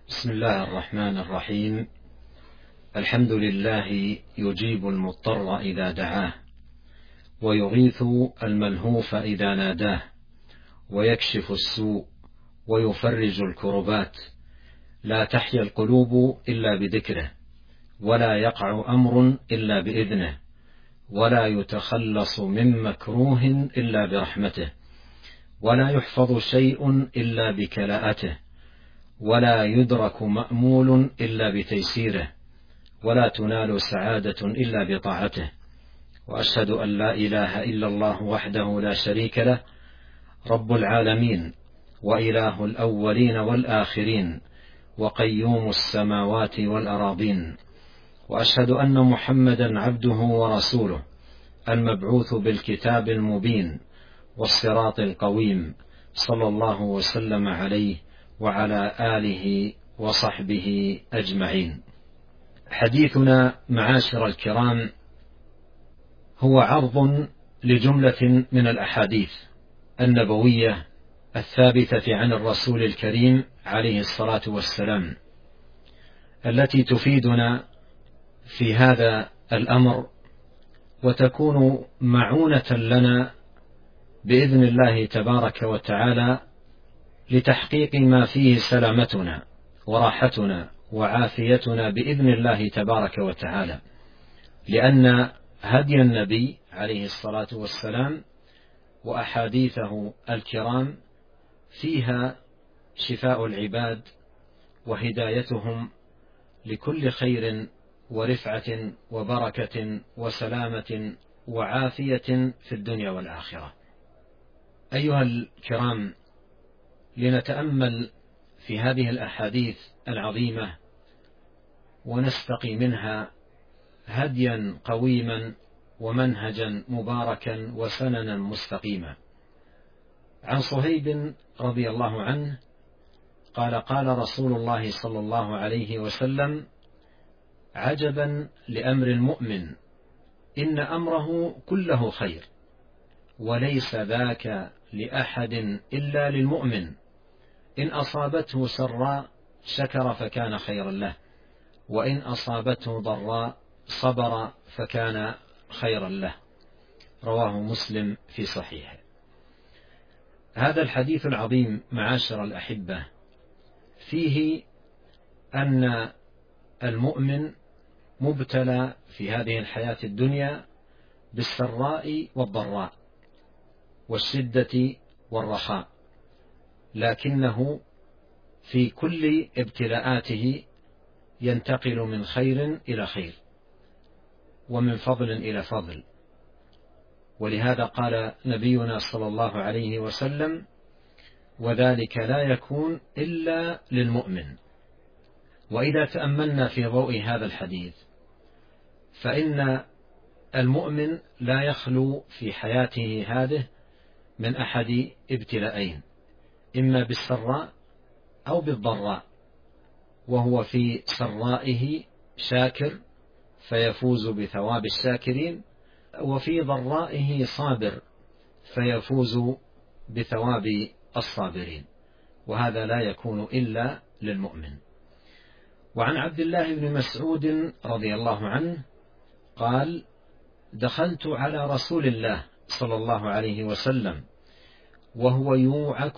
بسم الله الرحمن الرحيم. الحمد لله يجيب المضطر إذا دعاه، ويغيث الملهوف إذا ناداه، ويكشف السوء ويفرج الكربات. لا تحيا القلوب إلا بذكره، ولا يقع أمر إلا بإذنه، ولا يتخلص من مكروه إلا برحمته، ولا يحفظ شيء إلا بكلاءته، ولا يدرك مأمول إلا بتيسيره، ولا تنال سعادة إلا بطاعته. وأشهد أن لا إله إلا الله وحده لا شريك له، رب العالمين وإله الأولين والآخرين، وقيوم السماوات والأراضين. وأشهد أن محمدا عبده ورسوله، المبعوث بالكتاب المبين والصراط القويم، صلى الله وسلم عليه وعلى آله وصحبه أجمعين. حديثنا معاشر الكرام هو عرض لجملة من الأحاديث النبوية الثابتة عن الرسول الكريم عليه الصلاة والسلام، التي تفيدنا في هذا الأمر وتكون معونة لنا بإذن الله تبارك وتعالى لتحقيق ما فيه سلامتنا وراحتنا وعافيتنا بإذن الله تبارك وتعالى، لأن هدي النبي عليه الصلاة والسلام وأحاديثه الكرام فيها شفاء العباد وهدايتهم لكل خير ورفعة وبركة وسلامة وعافية في الدنيا والآخرة. أيها الكرام، لنتأمل في هذه الأحاديث العظيمة ونستقي منها هديا قويما ومنهجا مباركا وسننا مستقيما. عن صهيب رضي الله عنه قال: قال رسول الله صلى الله عليه وسلم: عجبا لأمر المؤمن، إن أمره كله خير، وليس ذاك لأحد إلا للمؤمن، إن أصابته سراء شكر فكان خيرا له، وإن أصابته ضراء صبر فكان خيرا له. رواه مسلم في صحيحه. هذا الحديث العظيم معاشر الأحبة فيه أن المؤمن مبتلى في هذه الحياة الدنيا بالسراء والضراء والشدة والرخاء، لكنه في كل ابتلاءاته ينتقل من خير إلى خير ومن فضل إلى فضل. ولهذا قال نبينا صلى الله عليه وسلم: وذلك لا يكون إلا للمؤمن. وإذا تأملنا في ضوء هذا الحديث فإن المؤمن لا يخلو في حياته هذه من أحد ابتلاءين، إما بالسراء أو بالضراء، وهو في سرائه شاكر فيفوز بثواب الشاكرين، وفي ضرائه صابر فيفوز بثواب الصابرين، وهذا لا يكون إلا للمؤمن. وعن عبد الله بن مسعود رضي الله عنه قال: دخلت على رسول الله صلى الله عليه وسلم وهو يوعك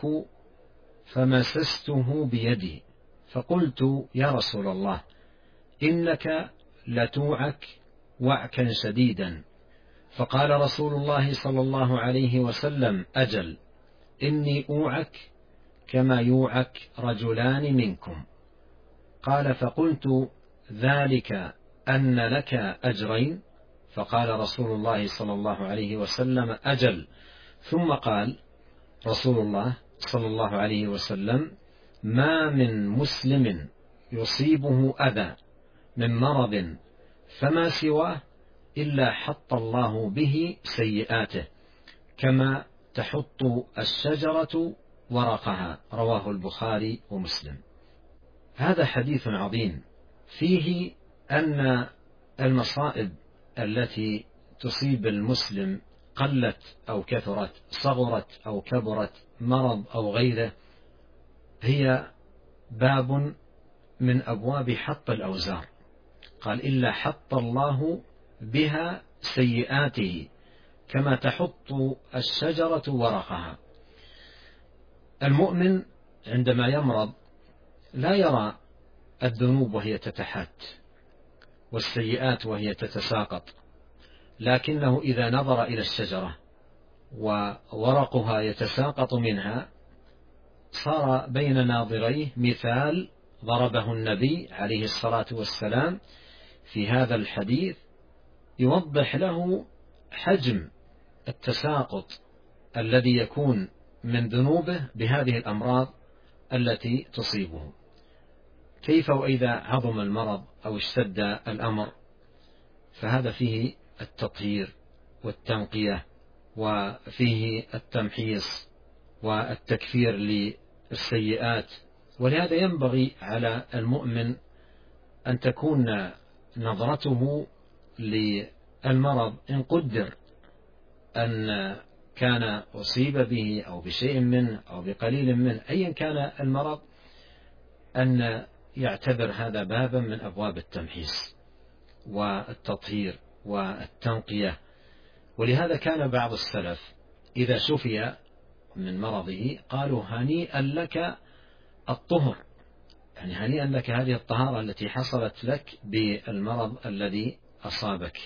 فمسسته بيدي، فقلت: يا رسول الله، إنك لتوعك وعكا شديدا. فقال رسول الله صلى الله عليه وسلم: أجل، إني أوعك كما يوعك رجلان منكم. قال: فقلت: ذلك أن لك أجرين؟ فقال رسول الله صلى الله عليه وسلم: أجل. ثم قال رسول الله صلى الله عليه وسلم: ما من مسلم يصيبه أذى من مرض فما سواه إلا حط الله به سيئاته كما تحط الشجرة ورقها. رواه البخاري ومسلم. هذا حديث عظيم فيه أن المصائب التي تصيب المسلم قلت أو كثرت، صغرت أو كبرت، مرض أو غيره، هي باب من أبواب حط الأوزار، قال إلا حط الله بها سيئاته كما تحط الشجرة ورقها. المؤمن عندما يمرض لا يرى الذنوب وهي تتحات والسيئات وهي تتساقط، لكنه إذا نظر إلى الشجرة وورقها يتساقط منها صار بين ناظريه مثال ضربه النبي عليه الصلاة والسلام في هذا الحديث يوضح له حجم التساقط الذي يكون من ذنوبه بهذه الأمراض التي تصيبه. كيف وإذا عظم المرض أو اشتد الأمر؟ فهذا فيه التطهير والتنقية وفيه التمحيص والتكفير للسيئات. ولهذا ينبغي على المؤمن أن تكون نظرته للمرض إن قدر أن كان أصيب به أو بشيء منه أو بقليل منه أيا كان المرض، أن يعتبر هذا بابا من أبواب التمحيص والتطهير والتنقية. ولهذا كان بعض السلف إذا شفي من مرضه قالوا هنيئا لك الطهر، يعني هنيئا لك هذه الطهارة التي حصلت لك بالمرض الذي أصابك.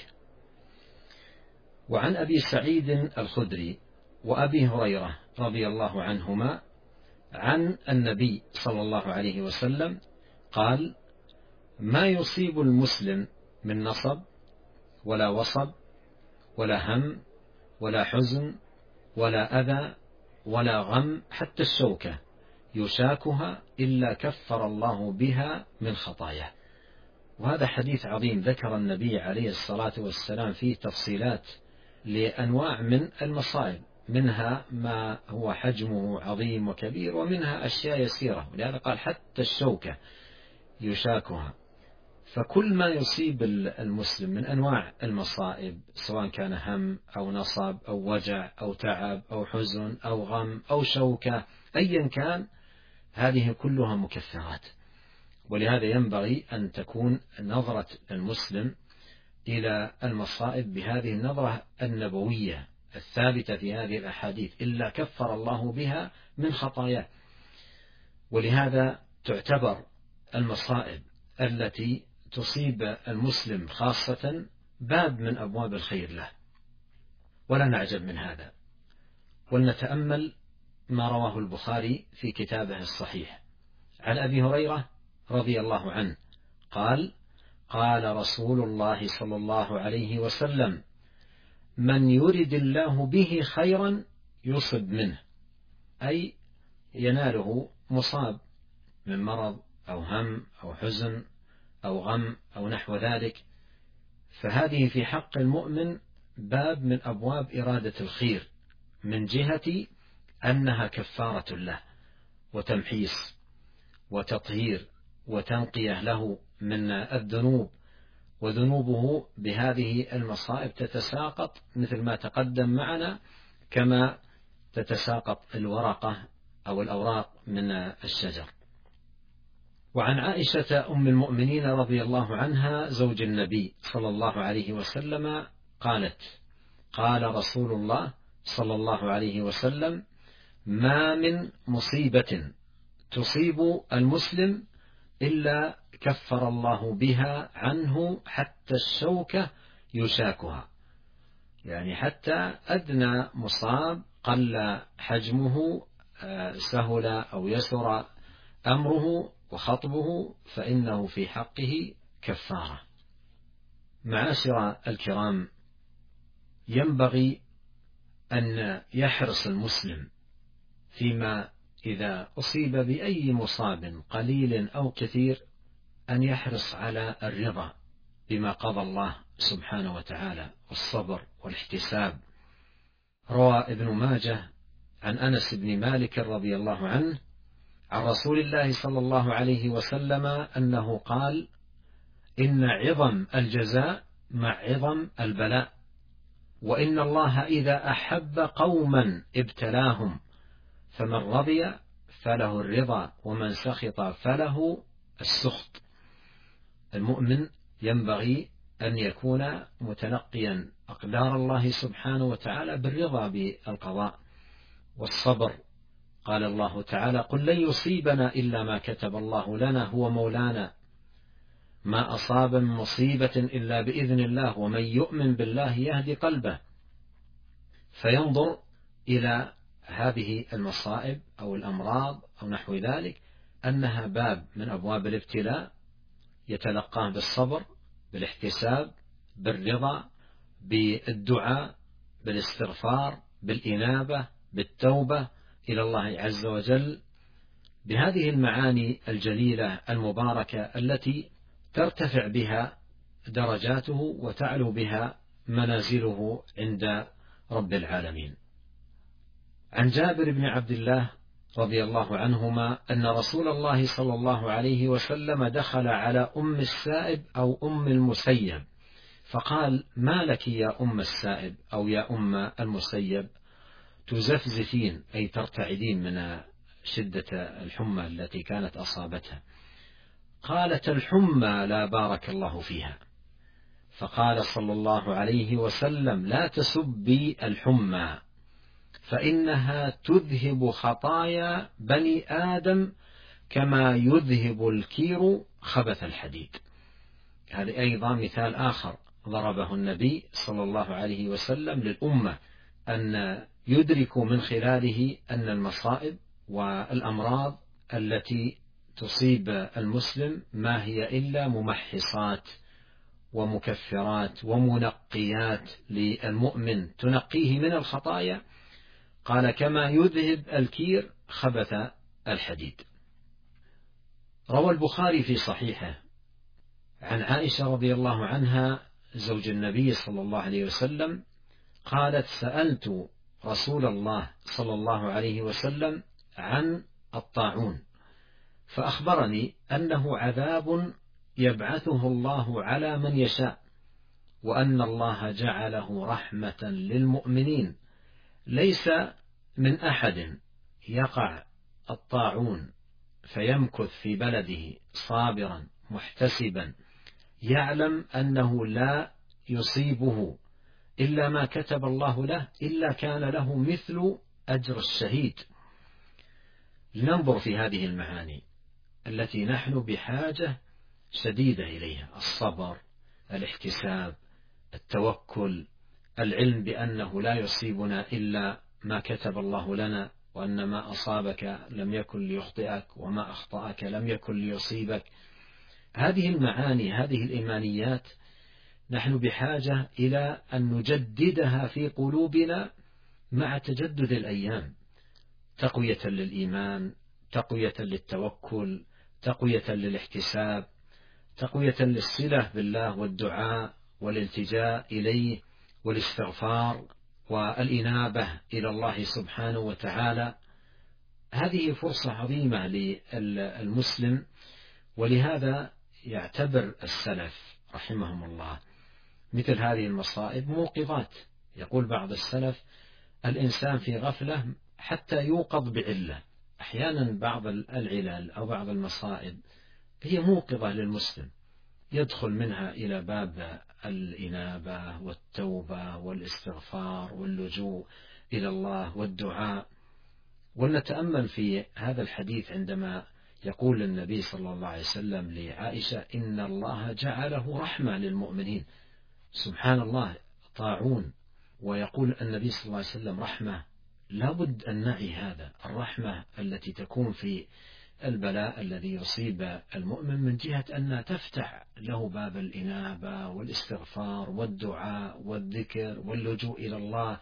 وعن أبي سعيد الخدري وأبي هريرة رضي الله عنهما عن النبي صلى الله عليه وسلم قال: ما يصيب المسلم من نصب ولا وصب ولا هم ولا حزن ولا أذى ولا غم حتى الشوكة يشاكها إلا كفر الله بها من خطاياه. وهذا حديث عظيم ذكر النبي عليه الصلاة والسلام فيه تفصيلات لأنواع من المصائب، منها ما هو حجمه عظيم وكبير ومنها أشياء يسيرة، ولهذا قال حتى الشوكة يشاكها. فكل ما يصيب المسلم من أنواع المصائب سواء كان هم أو نصب أو وجع أو تعب أو حزن أو غم أو شوكة أيا كان، هذه كلها مكفرات. ولهذا ينبغي أن تكون نظرة المسلم إلى المصائب بهذه النظرة النبوية الثابتة في هذه الأحاديث إلا كفر الله بها من خطاياه. ولهذا تعتبر المصائب التي تصيب المسلم خاصة باب من أبواب الخير له، ولا نعجب من هذا. ولنتأمل ما رواه البخاري في كتابه الصحيح عن أبي هريرة رضي الله عنه قال: قال رسول الله صلى الله عليه وسلم: من يرد الله به خيرا يصب منه، أي يناله مصاب من مرض أو هم أو حزن أو غم أو نحو ذلك، فهذه في حق المؤمن باب من أبواب إرادة الخير من جهة أنها كفارة له وتمحيص وتطهير وتنقية له من الذنوب، وذنوبه بهذه المصائب تتساقط مثل ما تقدم معنا كما تتساقط الورقة أو الأوراق من الشجر. وعن عائشة أم المؤمنين رضي الله عنها زوج النبي صلى الله عليه وسلم قالت: قال رسول الله صلى الله عليه وسلم: ما من مصيبة تصيب المسلم إلا كفر الله بها عنه حتى الشوكة يشاكها، يعني حتى أدنى مصاب قل حجمه سهل أو يسر أمره وخطبه فإنه في حقه كفارة. معاشر الكرام، ينبغي أن يحرص المسلم فيما إذا أصيب بأي مصاب قليل أو كثير أن يحرص على الرضا بما قضى الله سبحانه وتعالى والصبر والاحتساب. روى ابن ماجه عن أنس بن مالك رضي الله عنه عن رسول الله صلى الله عليه وسلم أنه قال: إن عظم الجزاء مع عظم البلاء، وإن الله إذا أحب قوما ابتلاهم، فمن رضي فله الرضا ومن سخط فله السخط. المؤمن ينبغي أن يكون متلقيا أقدار الله سبحانه وتعالى بالرضا بالقضاء والصبر. قال الله تعالى: قل لن يصيبنا إلا ما كتب الله لنا هو مولانا ما أصاب من مصيبة إلا بإذن الله ومن يؤمن بالله يهدي قلبه. فينظر إلى هذه المصائب أو الأمراض أو نحو ذلك أنها باب من أبواب الابتلاء، يتلقاه بالصبر، بالاحتساب، بالرضا، بالدعاء، بالاستغفار، بالإنابة، بالتوبة إلى الله عز وجل، بهذه المعاني الجليلة المباركة التي ترتفع بها درجاته وتعلو بها منازله عند رب العالمين. عن جابر بن عبد الله رضي الله عنهما أن رسول الله صلى الله عليه وسلم دخل على أم السائب أو أم المسيب فقال: ما لك يا أم السائب أو يا أم المسيب تزفزفين، أي ترتعدين من شدة الحمى التي كانت أصابتها؟ قالت: الحمى لا بارك الله فيها. فقال صلى الله عليه وسلم: لا تسبي الحمى فإنها تذهب خطايا بني آدم كما يذهب الكير خبث الحديد. هذا أيضا مثال آخر ضربه النبي صلى الله عليه وسلم للأمة، أن يدركوا من خلاله أن المصائب والأمراض التي تصيب المسلم ما هي إلا ممحصات ومكفرات ومنقيات للمؤمن، تنقيه من الخطايا، قال كما يذهب الكير خبث الحديد. روى البخاري في صحيحه عن عائشة رضي الله عنها زوج النبي صلى الله عليه وسلم قالت: سألت رسول الله صلى الله عليه وسلم عن الطاعون فأخبرني أنه عذاب يبعثه الله على من يشاء، وأن الله جعله رحمة للمؤمنين، ليس من أحد يقع الطاعون فيمكث في بلده صابرا محتسبا يعلم أنه لا يصيبه إلا ما كتب الله له إلا كان له مثل أجر الشهيد. لننظر في هذه المعاني التي نحن بحاجة شديدة إليها: الصبر، الاحتساب، التوكل، العلم بأنه لا يصيبنا إلا ما كتب الله لنا، وأن ما أصابك لم يكن ليخطئك وما أخطأك لم يكن ليصيبك. هذه المعاني، هذه الإيمانيات نحن بحاجة إلى أن نجددها في قلوبنا مع تجدد الأيام، تقوية للإيمان، تقوية للتوكل، تقوية للاحتساب، تقوية للصلة بالله والدعاء والالتجاء إليه والاستغفار والإنابة إلى الله سبحانه وتعالى. هذه فرصة عظيمة للمسلم، ولهذا يعتبر السلف رحمهم الله مثل هذه المصائب موقظات. يقول بعض السلف: الإنسان في غفلة حتى يوقظ بعلة. أحيانا بعض العلل أو بعض المصائب هي موقظة للمسلم، يدخل منها إلى باب الإنابة والتوبة والاستغفار واللجوء إلى الله والدعاء. ولنتأمل في هذا الحديث عندما يقول النبي صلى الله عليه وسلم لعائشة: إن الله جعله رحمة للمؤمنين. سبحان الله، طاعون ويقول النبي صلى الله عليه وسلم رحمة. لابد أن نعي هذا، الرحمة التي تكون في البلاء الذي يصيب المؤمن من جهة أن تفتح له باب الإنابة والاستغفار والدعاء والذكر واللجوء إلى الله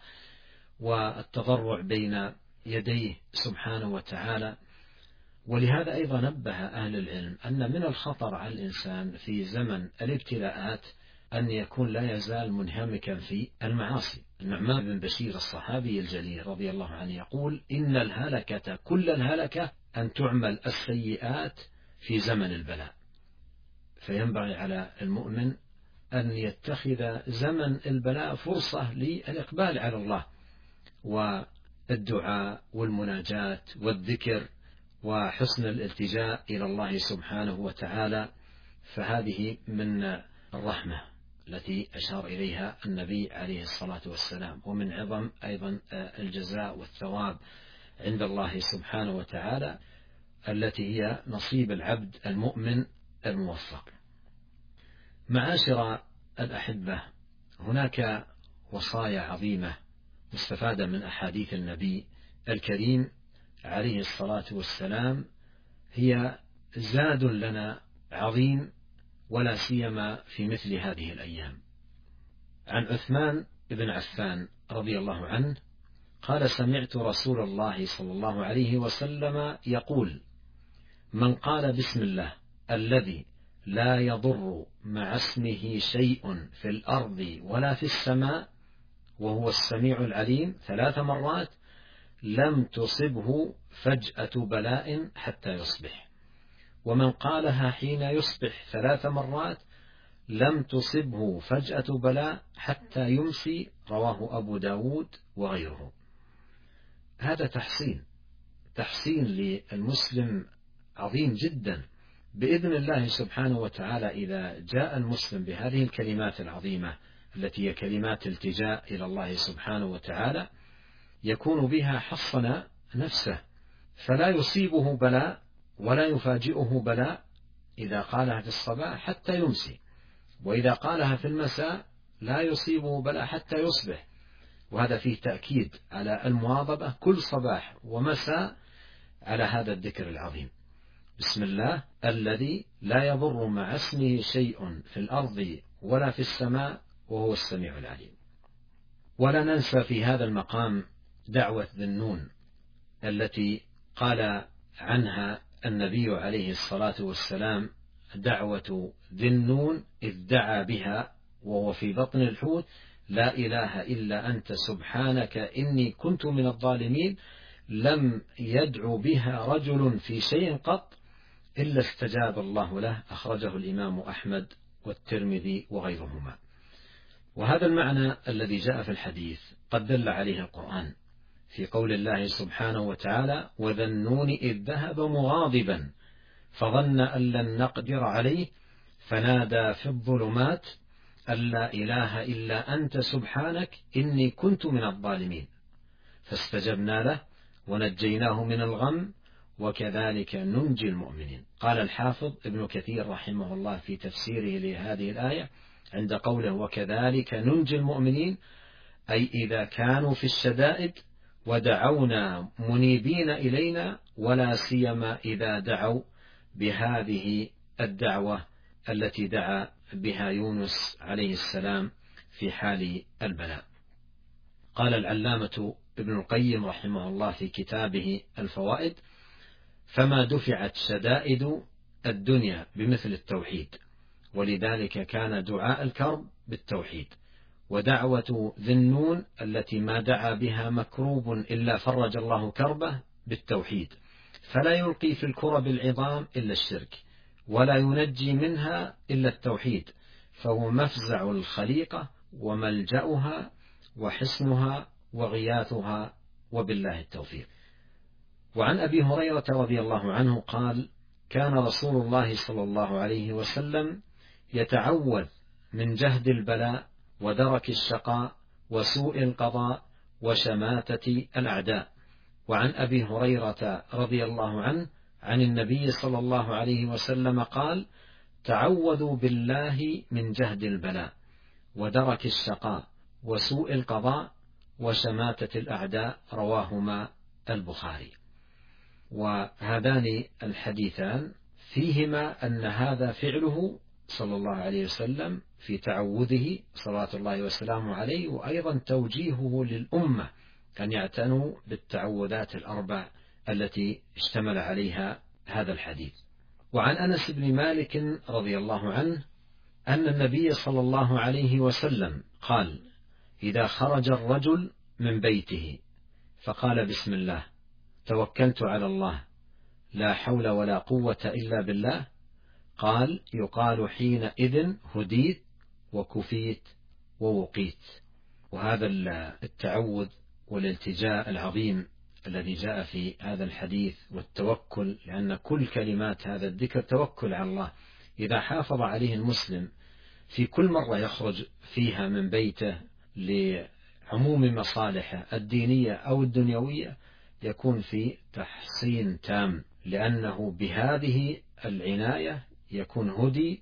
والتضرع بين يديه سبحانه وتعالى. ولهذا أيضا نبه أهل العلم أن من الخطر على الإنسان في زمن الابتلاءات أن يكون لا يزال منهمكا في المعاصي. النعمان بن بشير الصحابي الجليل رضي الله عنه يقول: إن الهلكة كل الهلكة أن تعمل السيئات في زمن البلاء. فينبغي على المؤمن أن يتخذ زمن البلاء فرصة للإقبال على الله والدعاء والمناجاة والذكر وحسن الالتجاء إلى الله سبحانه وتعالى، فهذه من الرحمة التي أشار إليها النبي عليه الصلاة والسلام، ومن عظم أيضا الجزاء والثواب عند الله سبحانه وتعالى التي هي نصيب العبد المؤمن الموفق. معاشر الأحبة، هناك وصايا عظيمة مستفادة من أحاديث النبي الكريم عليه الصلاة والسلام، هي زاد لنا عظيم، ولا سيما في مثل هذه الأيام. عن عثمان بن عفان رضي الله عنه قال: سمعت رسول الله صلى الله عليه وسلم يقول: من قال بسم الله الذي لا يضر مع اسمه شيء في الأرض ولا في السماء وهو السميع العليم 3 مرات لم تصبه فجأة بلاء حتى يصبح، ومن قالها حين يصبح 3 مرات لم تصبه فجأة بلاء حتى يمسي، رواه أبو داود وغيره. هذا تحسين للمسلم عظيم جدا بإذن الله سبحانه وتعالى. إذا جاء المسلم بهذه الكلمات العظيمة التي هي كلمات التجاء إلى الله سبحانه وتعالى، يكون بها حصن نفسه، فلا يصيبه بلاء ولا يفاجئه بلاء إذا قالها في الصباح حتى يمسي، وإذا قالها في المساء لا يصيبه بلاء حتى يصبح. وهذا فيه تأكيد على المواظبة كل صباح ومساء على هذا الذكر العظيم: بسم الله الذي لا يضر مع اسمه شيء في الأرض ولا في السماء وهو السميع العليم. ولا ننسى في هذا المقام دعوة ذي النون التي قال عنها النبي عليه الصلاة والسلام: دعوة ذي النون إذ دعا بها وهو في بطن الحوت: لا إله إلا أنت سبحانك إني كنت من الظالمين. لم يدعو بها رجل في شيء قط إلا استجاب الله له. أخرجه الإمام أحمد والترمذي وغيرهما. وهذا المعنى الذي جاء في الحديث قد دل عليه القرآن في قول الله سبحانه وتعالى: وذا النون إذ ذهب مغاضبا فظن أن لن نقدر عليه فنادى في الظلمات أن لا إله إلا أنت سبحانك إني كنت من الظالمين فاستجبنا له ونجيناه من الغم وكذلك ننجي المؤمنين. قال الحافظ ابن كثير رحمه الله في تفسيره لهذه الآية عند قوله وكذلك ننجي المؤمنين، أي إذا كانوا في الشدائد ودعونا منيبين إلينا، ولا سيما إذا دعوا بهذه الدعوة التي دعا بها يونس عليه السلام في حال البلاء. قال العلامة ابن القيم رحمه الله في كتابه الفوائد: فما دفعت شدائد الدنيا بمثل التوحيد، ولذلك كان دعاء الكرب بالتوحيد، ودعوة ذي النون التي ما دعا بها مكروب إلا فرج الله كربه بالتوحيد، فلا يلقي في الكرب العظام إلا الشرك، ولا ينجي منها إلا التوحيد، فهو مفزع الخليقة وملجأها وحصنها وغياثها، وبالله التوفيق. وعن أبي هريرة رضي الله عنه قال: كان رسول الله صلى الله عليه وسلم يتعوذ من جهد البلاء ودرك الشقاء وسوء القضاء وشماتة الأعداء. وعن أبي هريرة رضي الله عنه عن النبي صلى الله عليه وسلم قال: تعوذوا بالله من جهد البلاء ودرك الشقاء وسوء القضاء وشماتة الأعداء، رواهما البخاري. وهذان الحديثان فيهما أن هذا فعله صلى الله عليه وسلم في تعوذه صلوات الله وسلامه عليه، وأيضا توجيهه للأمة أن يعتنوا بالتعوذات الأربع التي اشتمل عليها هذا الحديث. وعن أنس بن مالك رضي الله عنه أن النبي صلى الله عليه وسلم قال: إذا خرج الرجل من بيته فقال بسم الله توكلت على الله لا حول ولا قوة إلا بالله، قال: يقال حينئذ هديت وكفيت ووقيت. وهذا التعوذ والالتجاء العظيم الذي جاء في هذا الحديث والتوكل، لأن كل كلمات هذا الذكر توكل على الله. إذا حافظ عليه المسلم في كل مرة يخرج فيها من بيته لعموم مصالحه الدينية أو الدنيوية يكون في تحصين تام، لأنه بهذه العناية يكون هدي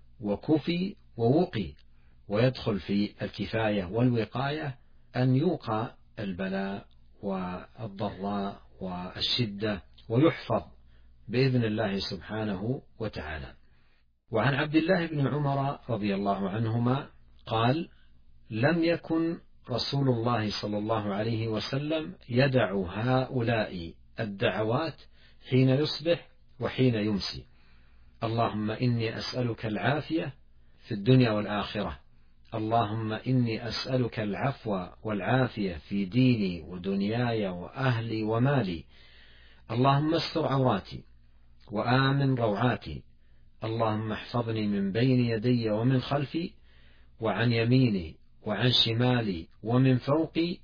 وكفي ووقي، ويدخل في الكفاية والوقاية أن يوقى البلاء والضراء والشدة ويحفظ بإذن الله سبحانه وتعالى. وعن عبد الله بن عمر رضي الله عنهما قال: لم يكن رسول الله صلى الله عليه وسلم يدع هؤلاء الدعوات حين يصبح وحين يمسي: اللهم إني أسألك العافية في الدنيا والآخرة، اللهم إني أسألك العفو والعافية في ديني ودنياي وأهلي ومالي، اللهم استر عوراتي وآمن روعاتي، اللهم احفظني من بين يدي ومن خلفي وعن يميني وعن شمالي ومن فوقي،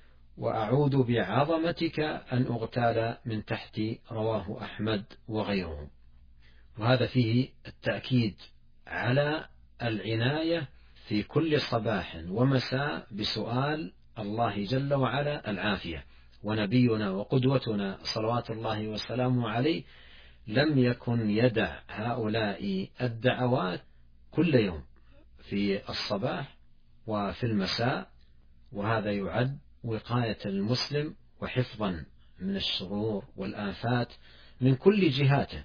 وأعوذ بعظمتك أن أغتال من تحتي. رواه أحمد وغيره. وهذا فيه التأكيد على العناية في كل صباح ومساء بسؤال الله جل وعلا العافية. ونبينا وقدوتنا صلوات الله وسلامه عليه لم يكن يدع هؤلاء الدعوات كل يوم في الصباح وفي المساء، وهذا يعد وقاية المسلم وحفظا من الشرور والآفات من كل جهاته،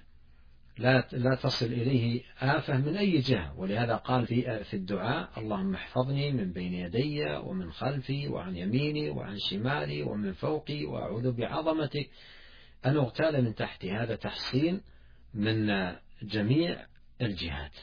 لا تصل إليه آفة من أي جهة. ولهذا قال في الدعاء: اللهم احفظني من بين يدي ومن خلفي وعن يميني وعن شمالي ومن فوقي، وأعوذ بعظمتك أن أغتال من تحتي. هذا تحصين من جميع الجهات.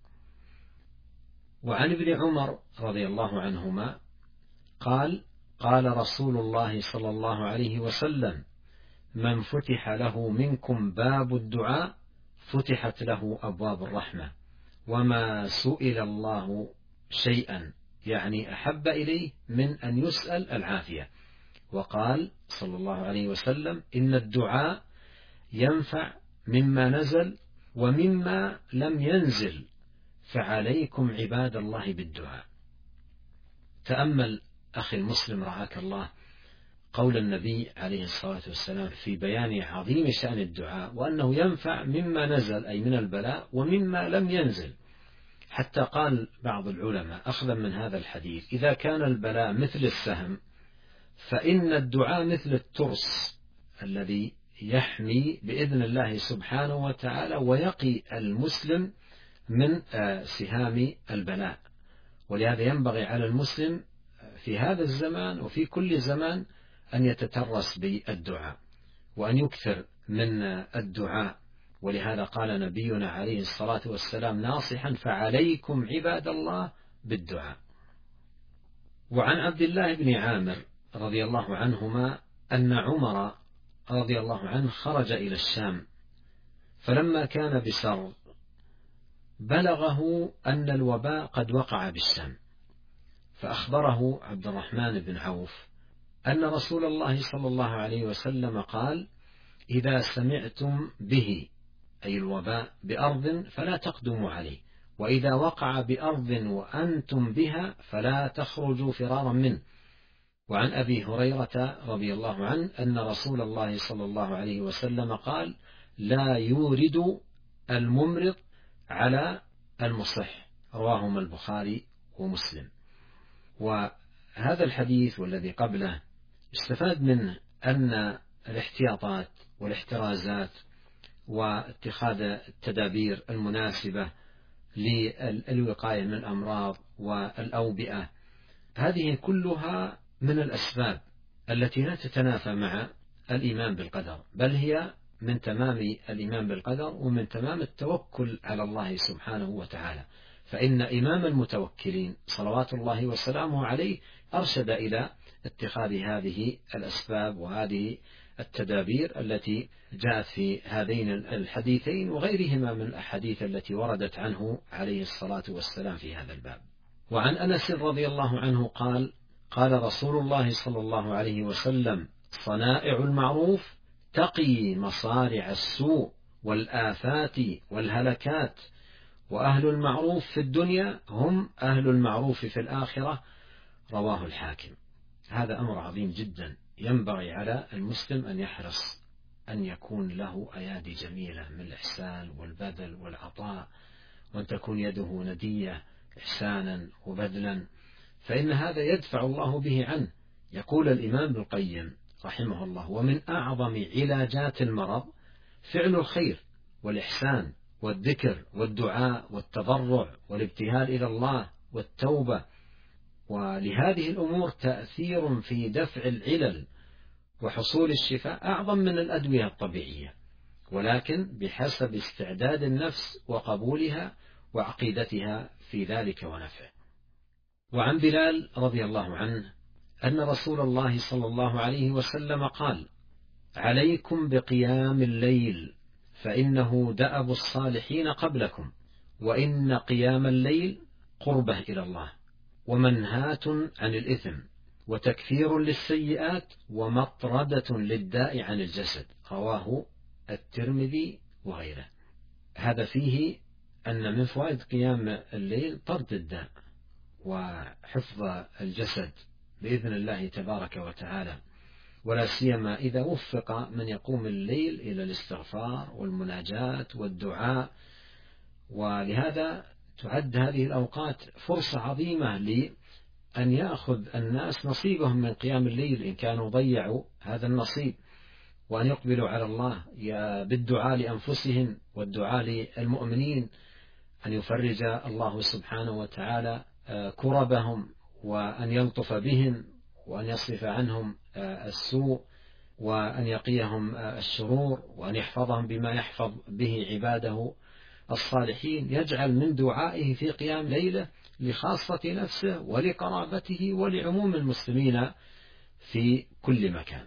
وعن ابن عمر رضي الله عنهما قال: قال رسول الله صلى الله عليه وسلم: من فتح له منكم باب الدعاء فتحت له أبواب الرحمة، وما سئل الله شيئا يعني أحب إليه من أن يسأل العافية. وقال صلى الله عليه وسلم: إن الدعاء ينفع مما نزل ومما لم ينزل، فعليكم عباد الله بالدعاء. تأمل أخي المسلم رعاك الله قول النبي عليه الصلاة والسلام في بيان عظيم شأن الدعاء، وأنه ينفع مما نزل أي من البلاء ومما لم ينزل. حتى قال بعض العلماء أخذا من هذا الحديث: إذا كان البلاء مثل السهم فإن الدعاء مثل الترس الذي يحمي بإذن الله سبحانه وتعالى ويقي المسلم من سهام البلاء. ولهذا ينبغي على المسلم في هذا الزمان وفي كل زمان أن يتترس بالدعاء وأن يكثر من الدعاء. ولهذا قال نبينا عليه الصلاة والسلام ناصحا: فعليكم عباد الله بالدعاء. وعن عبد الله بن عامر رضي الله عنهما أن عمر رضي الله عنه خرج إلى الشام، فلما كان بسر بلغه أن الوباء قد وقع بالشام، فأخبره عبد الرحمن بن عوف أن رسول الله صلى الله عليه وسلم قال: إذا سمعتم به أي الوباء بأرض فلا تقدموا عليه، وإذا وقع بأرض وأنتم بها فلا تخرجوا فرارا منه. وعن أبي هريرة رضي الله عنه أن رسول الله صلى الله عليه وسلم قال: لا يورد الممرض على المصح. رواهما البخاري ومسلم. وهذا الحديث والذي قبله استفاد منه أن الاحتياطات والاحترازات واتخاذ التدابير المناسبة للوقاية من الأمراض والأوبئة هذه كلها من الأسباب التي لا تتنافى مع الإيمان بالقدر، بل هي من تمام الإيمان بالقدر ومن تمام التوكل على الله سبحانه وتعالى. فإن إمام المتوكلين صلوات الله وسلامه عليه أرشد إلى اتخاذ هذه الأسباب وهذه التدابير التي جاءت في هذين الحديثين وغيرهما من الأحاديث التي وردت عنه عليه الصلاة والسلام في هذا الباب. وعن أنس رضي الله عنه قال: قال رسول الله صلى الله عليه وسلم: صنائع المعروف تقي مصارع السوء والآفات والهلكات، وأهل المعروف في الدنيا هم أهل المعروف في الآخرة. رواه الحاكم. هذا أمر عظيم جدا، ينبغي على المسلم أن يحرص أن يكون له أيادي جميلة من الإحسان والبذل والعطاء، وأن تكون يده ندية إحسانا وبذلا، فإن هذا يدفع الله به عنه. يقول الإمام ابن القيم رحمه الله: ومن أعظم علاجات المرض فعل الخير والإحسان والذكر والدعاء والتضرع والابتهال إلى الله والتوبة. ولهذه الأمور تأثير في دفع العلل وحصول الشفاء أعظم من الأدوية الطبيعية، ولكن بحسب استعداد النفس وقبولها وعقيدتها في ذلك ونفعه. وعن بلال رضي الله عنه أن رسول الله صلى الله عليه وسلم قال: عليكم بقيام الليل فإنه دأب الصالحين قبلكم، وإن قيام الليل قربة إلى الله ومنهاة عن الإثم وتكفير للسيئات ومطردة للداء عن الجسد. رواه الترمذي وغيره. هذا فيه أن من فوائد قيام الليل طرد الداء وحفظ الجسد بإذن الله تبارك وتعالى، ولا سيما إذا وفق من يقوم الليل إلى الاستغفار والمناجاة والدعاء. ولهذا تعد هذه الأوقات فرصة عظيمة لأن يأخذ الناس نصيبهم من قيام الليل إن كانوا ضيعوا هذا النصيب، وأن يقبلوا على الله بالدعاء لأنفسهم والدعاء للمؤمنين، أن يفرج الله سبحانه وتعالى كربهم، وأن يلطف بهم، وأن يصرف عنهم السوء، وأن يقيهم الشرور، وأن يحفظهم بما يحفظ به عباده الصالحين. يجعل من دعائه في قيام ليلة لخاصة نفسه ولقرابته ولعموم المسلمين في كل مكان.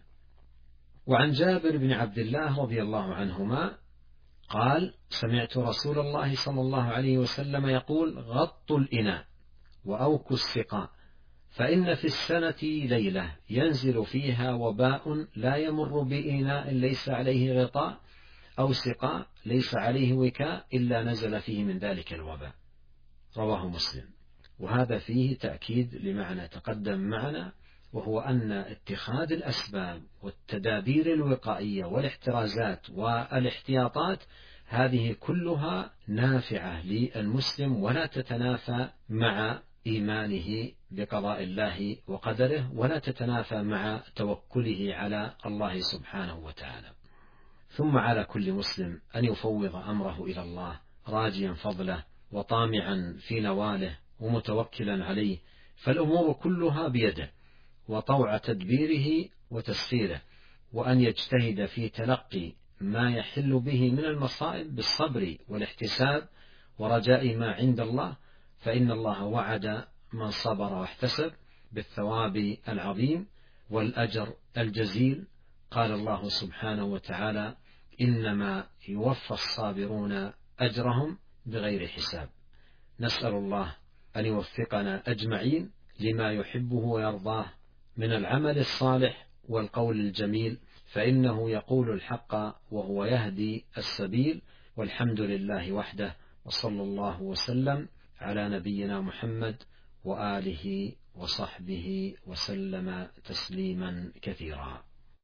وعن جابر بن عبد الله رضي الله عنهما قال: سمعت رسول الله صلى الله عليه وسلم يقول: غطوا الإناء وأوكوا السقاء، فإن في السنة ليلة ينزل فيها وباء لا يمر بإناء ليس عليه غطاء أو سقاء ليس عليه وكاء إلا نزل فيه من ذلك الوباء. رواه مسلم. وهذا فيه تأكيد لمعنى تقدم معنا، وهو أن اتخاذ الأسباب والتدابير الوقائية والاحترازات والاحتياطات هذه كلها نافعة للمسلم، ولا تتنافى مع إيمانه بقضاء الله وقدره، ولا تتنافى مع توكله على الله سبحانه وتعالى. ثم على كل مسلم أن يفوض أمره إلى الله راجيا فضله وطامعا في نواله ومتوكلا عليه، فالأمور كلها بيده وطوع تدبيره وتسخيره، وأن يجتهد في تلقي ما يحل به من المصائب بالصبر والاحتساب ورجاء ما عند الله، فإن الله وعد من صبر واحتسب بالثواب العظيم والأجر الجزيل. قال الله سبحانه وتعالى: إنما يوفى الصابرون أجرهم بغير حساب. نسأل الله أن يوفقنا أجمعين لما يحبه ويرضاه من العمل الصالح والقول الجميل، فإنه يقول الحق وهو يهدي السبيل. والحمد لله وحده، وصلى الله وسلم على نبينا محمد وآله وصحبه وسلم تسليما كثيرا.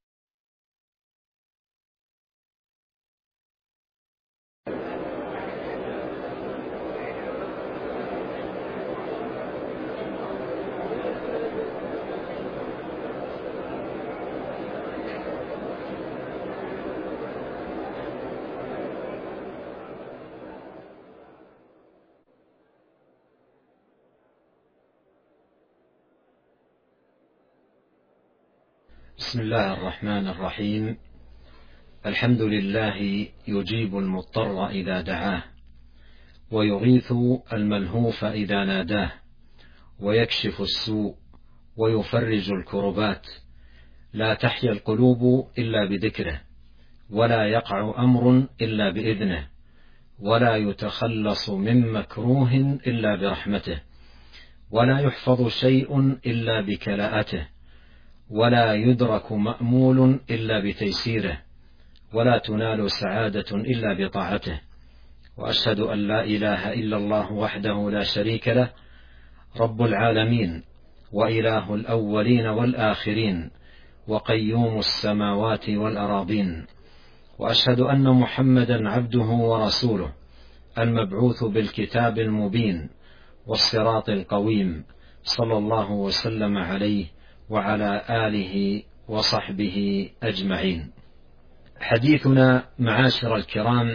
بسم الله الرحمن الرحيم. الحمد لله يجيب المضطر إذا دعاه، ويغيث الملهوف إذا ناداه، ويكشف السوء ويفرج الكربات. لا تحيا القلوب إلا بذكره، ولا يقع أمر إلا بإذنه، ولا يتخلص من مكروه إلا برحمته، ولا يحفظ شيء إلا بكلاءته، ولا يدرك مأمول إلا بتيسيره، ولا تنال سعادة إلا بطاعته. وأشهد أن لا إله إلا الله وحده لا شريك له، رب العالمين وإله الأولين والآخرين، وقيوم السماوات والأراضين. وأشهد أن محمدا عبده ورسوله، المبعوث بالكتاب المبين والصراط القويم، صلى الله وسلم عليه وعلى آله وصحبه أجمعين. حديثنا معاشر الكرام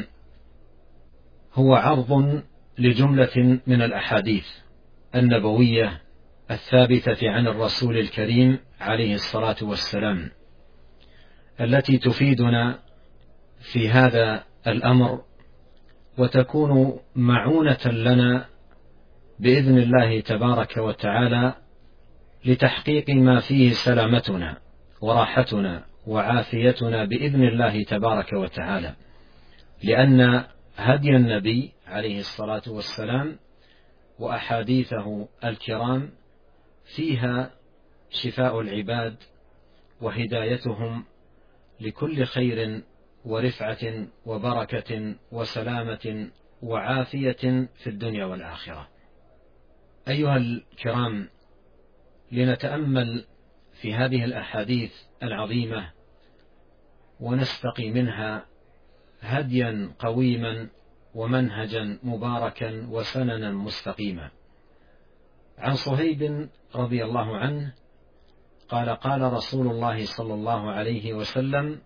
هو عرض لجملة من الأحاديث النبوية الثابتة عن الرسول الكريم عليه الصلاة والسلام، التي تفيدنا في هذا الأمر وتكون معونة لنا بإذن الله تبارك وتعالى لتحقيق ما فيه سلامتنا وراحتنا وعافيتنا بإذن الله تبارك وتعالى، لأن هدي النبي عليه الصلاة والسلام وأحاديثه الكرام فيها شفاء العباد وهدايتهم لكل خير ورفعة وبركة وسلامة وعافية في الدنيا والآخرة. أيها الكرام، لنتأمل في هذه الأحاديث العظيمة ونستقي منها هديا قويما ومنهجا مباركا وسننا مستقيما. عن صهيب رضي الله عنه قال: قال رسول الله صلى الله عليه وسلم: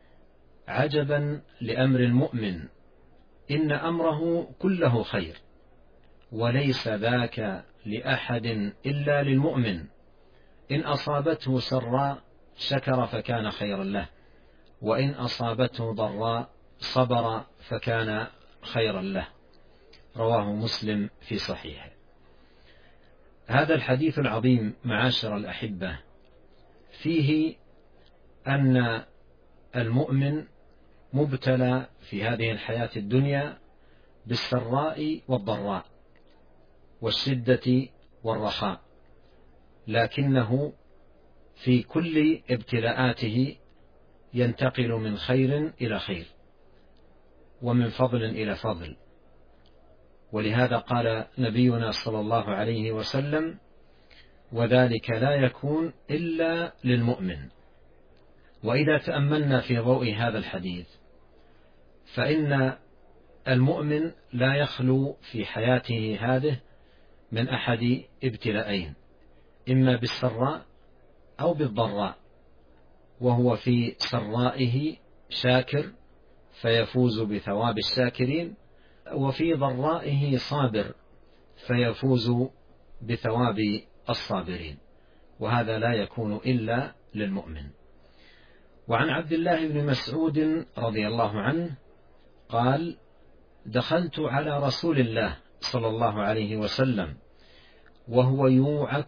عجبا لأمر المؤمن، إن أمره كله خير، وليس ذاك لأحد إلا للمؤمن، إن أصابته سراء شكر فكان خيرا له، وإن أصابته ضراء صبر فكان خيرا له. رواه مسلم في صحيحه. هذا الحديث العظيم معاشر الأحبة فيه أن المؤمن مبتلى في هذه الحياة الدنيا بالسراء والضراء والشدة والرخاء، لكنه في كل ابتلاءاته ينتقل من خير إلى خير ومن فضل إلى فضل. ولهذا قال نبينا صلى الله عليه وسلم: وذلك لا يكون إلا للمؤمن. وإذا تأملنا في ضوء هذا الحديث فإن المؤمن لا يخلو في حياته هذه من أحد ابتلاءين، إما بالسراء أو بالضراء، وهو في سرائه شاكر فيفوز بثواب الشاكرين، وفي ضرائه صابر فيفوز بثواب الصابرين، وهذا لا يكون إلا للمؤمن. وعن عبد الله بن مسعود رضي الله عنه قال: دخلت على رسول الله صلى الله عليه وسلم وهو يوعك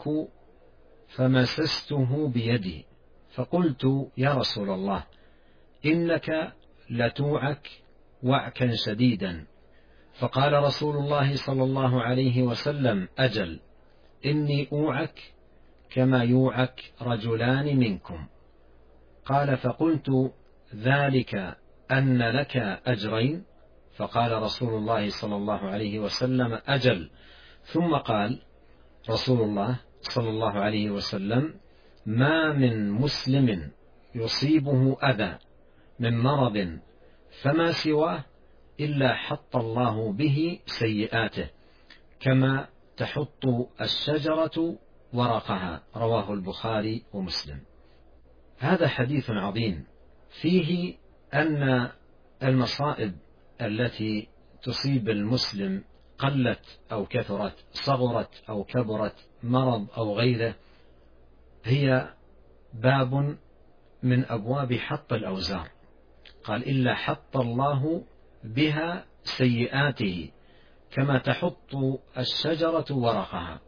فمسسته بيدي، فقلت: يا رسول الله، إنك لتوعك وعكا شديدا. فقال رسول الله صلى الله عليه وسلم: أجل، إني أوعك كما يوعك رجلان منكم. قال: فقلت: ذلك أن لك أجرين؟ فقال رسول الله صلى الله عليه وسلم: أجل. ثم قال رسول الله صلى الله عليه وسلم: ما من مسلم يصيبه أذى من مرض فما سواه إلا حط الله به سيئاته كما تحط الشجرة ورقها. رواه البخاري ومسلم. هذا حديث عظيم فيه أن المصائب التي تصيب المسلم قلت أو كثرت، صغرت أو كبرت، مرض أو غيره، هي باب من أبواب حط الأوزار. قال: إلا حط الله بها سيئاته كما تحط الشجرة ورقها.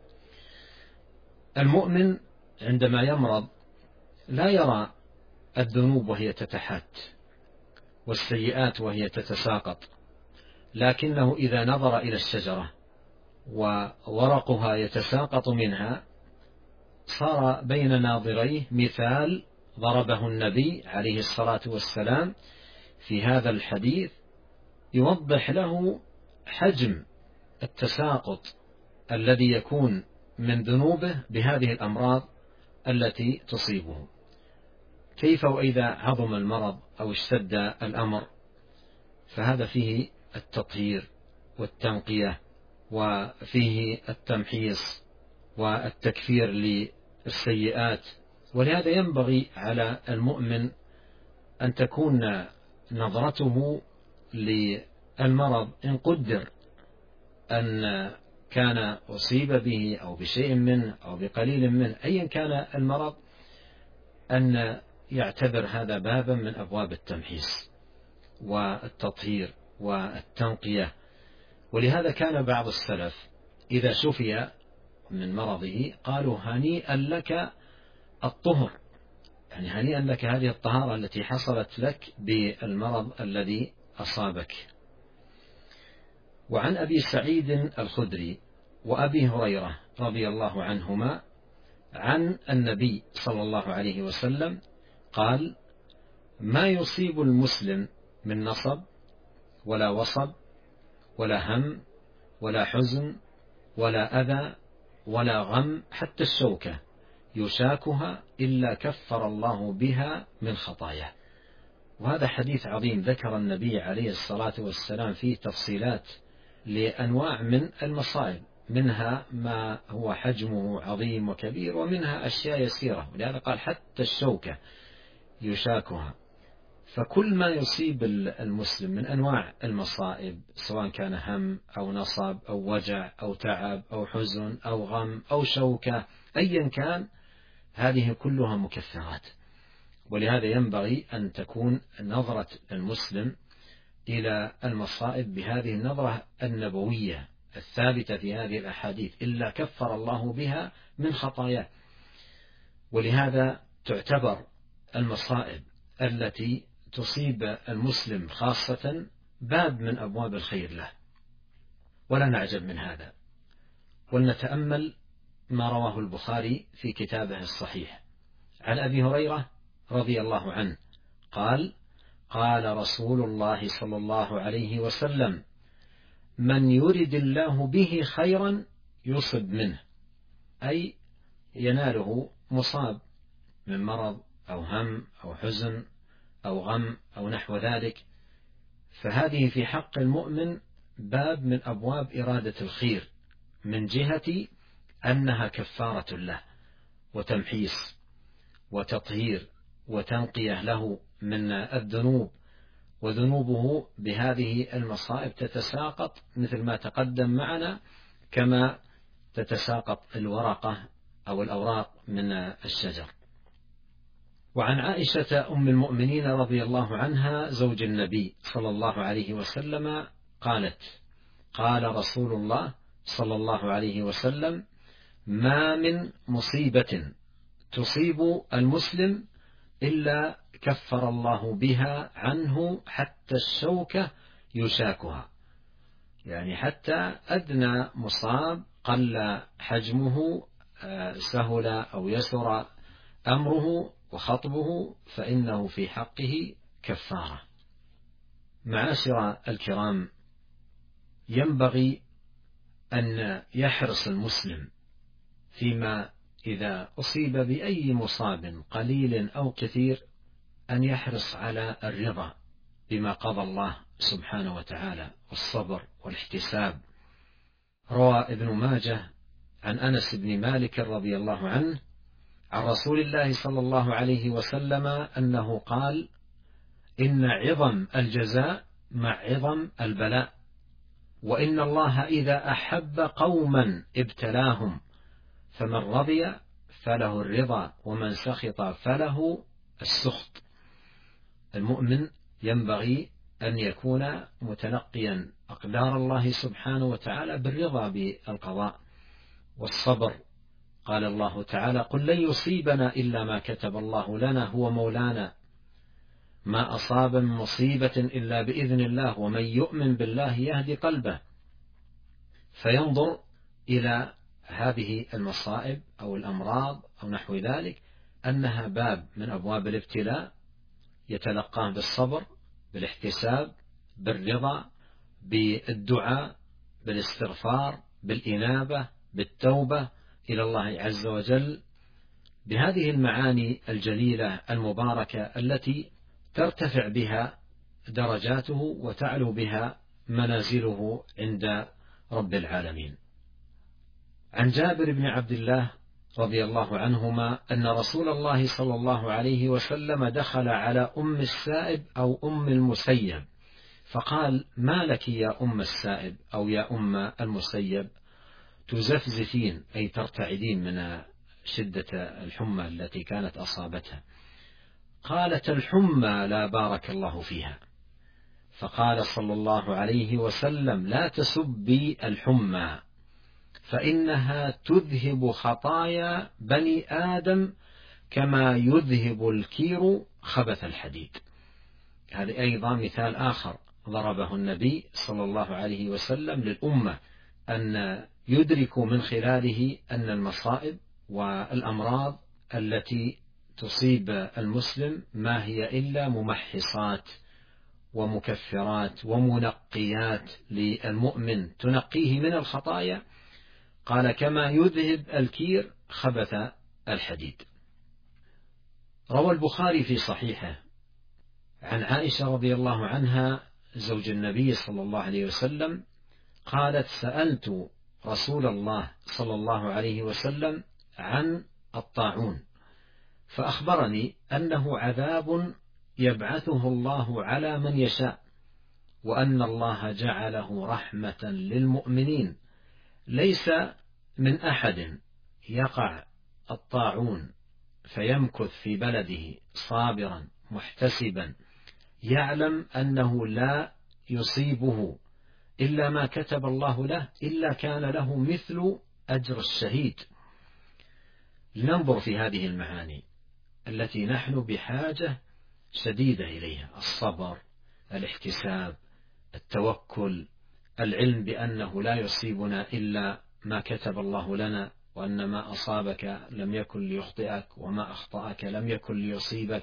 المؤمن عندما يمرض لا يرى الذنوب وهي تتحات والسيئات وهي تتساقط، لكنه إذا نظر إلى الشجرة وورقها يتساقط منها صار بين ناظريه مثال ضربه النبي عليه الصلاة والسلام في هذا الحديث يوضح له حجم التساقط الذي يكون من ذنوبه بهذه الأمراض التي تصيبه. كيف وإذا عظم المرض أو اشتد الأمر، فهذا فيه التطهير والتنقية وفيه التمحيص والتكفير للسيئات. ولهذا ينبغي على المؤمن أن تكون نظرته للمرض إن قدر أن كان أصيب به أو بشيء منه أو بقليل منه أيا كان المرض، أن يعتبر هذا بابا من أبواب التمحيص والتطهير والتنقية. ولهذا كان بعض السلف إذا شفي من مرضه قالوا هنيئا لك الطهر، يعني هنيئا لك هذه الطهارة التي حصلت لك بالمرض الذي أصابك. وعن أبي سعيد الخدري وأبي هريرة رضي الله عنهما عن النبي صلى الله عليه وسلم قال: ما يصيب المسلم من نصب ولا وصب ولا هم ولا حزن ولا أذى ولا غم حتى الشوكة يشاكها إلا كفر الله بها من خطاياه. وهذا حديث عظيم ذكر النبي عليه الصلاة والسلام فيه تفصيلات لأنواع من المصائب، منها ما هو حجمه عظيم وكبير ومنها أشياء يسيرة، ولهذا قال حتى الشوكة يشاكها. فكل ما يصيب المسلم من أنواع المصائب سواء كان هم أو نصب أو وجع أو تعب أو حزن أو غم أو شوكة أيا كان، هذه كلها مكفرات. ولهذا ينبغي أن تكون نظرة المسلم إلى المصائب بهذه النظرة النبوية الثابتة في هذه الأحاديث، إلا كفر الله بها من خطاياه. ولهذا تعتبر المصائب التي تصيب المسلم خاصة باب من أبواب الخير له، ولا نعجب من هذا. ولنتأمل ما رواه البخاري في كتابه الصحيح عن أبي هريرة رضي الله عنه قال: قال رسول الله صلى الله عليه وسلم: من يرد الله به خيرا يصب منه، أي يناله مصاب من مرض أو هم أو حزن أو غم أو نحو ذلك، فهذه في حق المؤمن باب من أبواب إرادة الخير، من جهة أنها كفارة له وتمحيص وتطهير وتنقية له من الذنوب، وذنوبه بهذه المصائب تتساقط مثل ما تقدم معنا، كما تتساقط الورقة أو الأوراق من الشجر. وعن عائشة أم المؤمنين رضي الله عنها زوج النبي صلى الله عليه وسلم قالت: قال رسول الله صلى الله عليه وسلم: ما من مصيبة تصيب المسلم إلا كفر الله بها عنه حتى الشوكة يشاكها، يعني حتى أدنى مصاب قل حجمه سهل أو يسر أمره وخطبه فإنه في حقه كفارة. معاشر الكرام، ينبغي أن يحرص المسلم فيما إذا أصيب بأي مصاب قليل أو كثير أن يحرص على الرضا بما قضى الله سبحانه وتعالى والصبر والاحتساب. روى ابن ماجه عن أنس بن مالك رضي الله عنه عن رسول الله صلى الله عليه وسلم أنه قال: إن عظم الجزاء مع عظم البلاء، وإن الله إذا أحب قوما ابتلاهم، فمن رضي فله الرضا ومن سخط فله السخط. المؤمن ينبغي أن يكون متلقيا أقدار الله سبحانه وتعالى بالرضا بالقضاء والصبر. قال الله تعالى: قل لن يصيبنا إلا ما كتب الله لنا هو مولانا، ما أصاب من مصيبة إلا بإذن الله، ومن يؤمن بالله يهدي قلبه. فينظر إلى هذه المصائب أو الأمراض أو نحو ذلك أنها باب من أبواب الابتلاء يتلقاه بالصبر، بالاحتساب، بالرضا، بالدعاء، بالاستغفار، بالإنابة، بالتوبة إلى الله عز وجل، بهذه المعاني الجليلة المباركة التي ترتفع بها درجاته وتعلو بها منازله عند رب العالمين. عن جابر بن عبد الله رضي الله عنهما أن رسول الله صلى الله عليه وسلم دخل على أم السائب أو أم المسيب فقال: ما لك يا أم السائب أو يا أم المسيب تزفزفين، أي ترتعدين من شدة الحمى التي كانت أصابتها؟ قالت: الحمى لا بارك الله فيها. فقال صلى الله عليه وسلم: لا تسبي الحمى فإنها تذهب خطايا بني آدم كما يذهب الكير خبث الحديد. هذا أيضا مثال آخر ضربه النبي صلى الله عليه وسلم للأمة، أن يدركوا من خلاله أن المصائب والأمراض التي تصيب المسلم ما هي إلا ممحصات ومكفرات ومنقيات للمؤمن، تنقيه من الخطايا، قال: كما يذهب الكير خبث الحديد. روى البخاري في صحيحه عن عائشة رضي الله عنها زوج النبي صلى الله عليه وسلم قالت: سألت رسول الله صلى الله عليه وسلم عن الطاعون فأخبرني أنه عذاب يبعثه الله على من يشاء، وأن الله جعله رحمة للمؤمنين، ليس من أحد يقع الطاعون فيمكث في بلده صابرا محتسبا يعلم أنه لا يصيبه إلا ما كتب الله له إلا كان له مثل أجر الشهيد. لننظر في هذه المعاني التي نحن بحاجة شديدة إليها: الصبر، الاحتساب، التوكل، العلم بأنه لا يصيبنا إلا ما كتب الله لنا، وأن ما أصابك لم يكن ليخطئك وما أخطأك لم يكن ليصيبك.